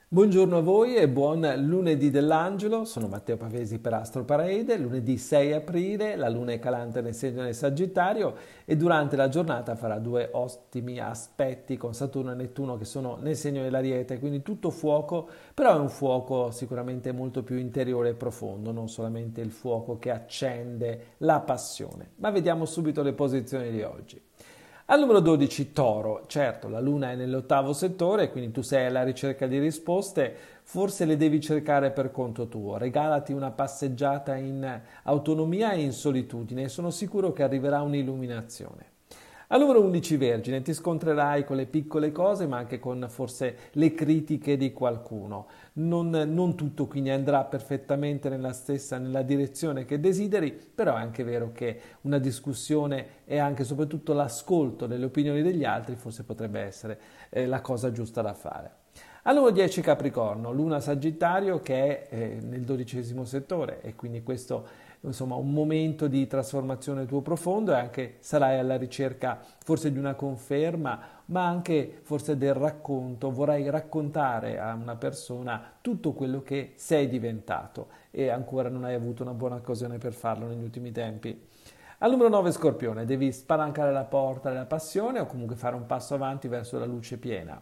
Buongiorno a voi e buon lunedì dell'Angelo, sono Matteo Pavesi per Astro Parade, lunedì 6 aprile, la luna è calante nel segno del Sagittario e durante la giornata farà due ottimi aspetti con Saturno e Nettuno che sono nel segno dell'Ariete, quindi tutto fuoco, però è un fuoco sicuramente molto più interiore e profondo, non solamente il fuoco che accende la passione. Ma vediamo subito le posizioni di oggi. Al numero 12 Toro, certo la luna è nell'ottavo settore, quindi tu sei alla ricerca di risposte, forse le devi cercare per conto tuo, regalati una passeggiata in autonomia e in solitudine, sono sicuro che arriverà un'illuminazione. Al numero 11 Vergine, ti scontrerai con le piccole cose ma anche con forse le critiche di qualcuno. Non tutto quindi andrà perfettamente nella direzione che desideri, però è anche vero che una discussione e anche e soprattutto l'ascolto delle opinioni degli altri forse potrebbe essere la cosa giusta da fare. Al numero 10 Capricorno, Luna Sagittario che è nel 12° settore e quindi questo insomma un momento di trasformazione tuo profondo e anche sarai alla ricerca forse di una conferma, ma anche forse del racconto, vorrai raccontare a una persona tutto quello che sei diventato e ancora non hai avuto una buona occasione per farlo negli ultimi tempi. Al numero 9 Scorpione, devi spalancare la porta della passione o comunque fare un passo avanti verso la luce piena.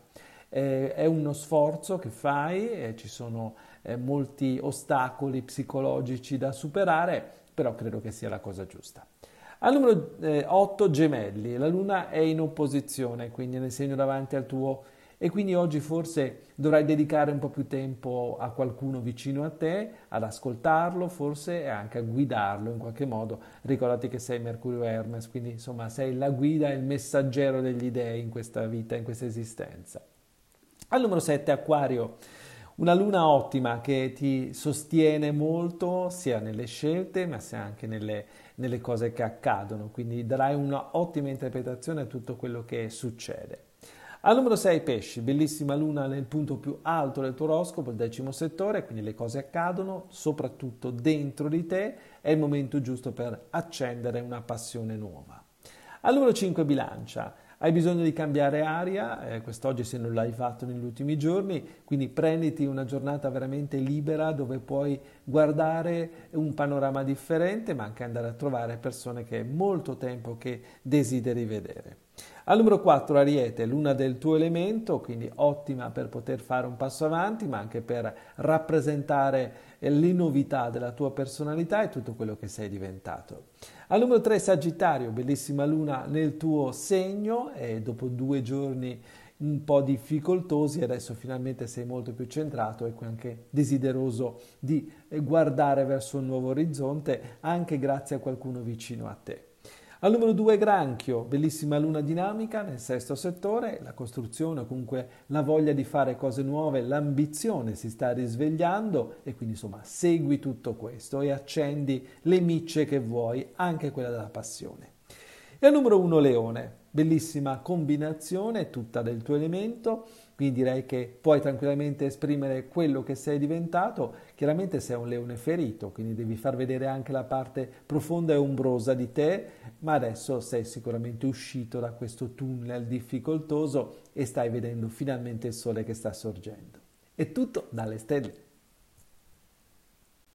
È uno sforzo che fai, ci sono molti ostacoli psicologici da superare, però credo che sia la cosa giusta. Al numero 8 Gemelli, la luna è in opposizione, quindi nel segno davanti al tuo e quindi oggi forse dovrai dedicare un po' più tempo a qualcuno vicino a te, ad ascoltarlo forse e anche a guidarlo in qualche modo. Ricordati che sei Mercurio Hermes, quindi insomma sei la guida e il messaggero degli dei in questa vita, in questa esistenza. Al numero 7 Acquario, una luna ottima che ti sostiene molto sia nelle scelte ma sia anche nelle cose che accadono, quindi darai una ottima interpretazione a tutto quello che succede. Al numero 6 Pesci, bellissima luna nel punto più alto del tuo oroscopo, il 10° settore, quindi le cose accadono soprattutto dentro di te, è il momento giusto per accendere una passione nuova. Al numero 5 Bilancia, hai bisogno di cambiare aria, quest'oggi se non l'hai fatto negli ultimi giorni, quindi prenditi una giornata veramente libera dove puoi guardare un panorama differente, ma anche andare a trovare persone che è molto tempo che desideri vedere. Al numero 4 Ariete, luna del tuo elemento, quindi ottima per poter fare un passo avanti, ma anche per rappresentare le novità della tua personalità e tutto quello che sei diventato. Al numero 3 Sagittario, bellissima luna nel tuo segno e dopo 2 giorni un po' difficoltosi adesso finalmente sei molto più centrato e anche desideroso di guardare verso un nuovo orizzonte anche grazie a qualcuno vicino a te. Al numero 2 Granchio, bellissima luna dinamica nel 6° settore, la costruzione o comunque la voglia di fare cose nuove, l'ambizione si sta risvegliando e quindi insomma segui tutto questo e accendi le micce che vuoi, anche quella della passione. E al numero 1 Leone, bellissima combinazione, tutta del tuo elemento, quindi direi che puoi tranquillamente esprimere quello che sei diventato, chiaramente sei un leone ferito, quindi devi far vedere anche la parte profonda e ombrosa di te, ma adesso sei sicuramente uscito da questo tunnel difficoltoso e stai vedendo finalmente il sole che sta sorgendo. È tutto dalle stelle.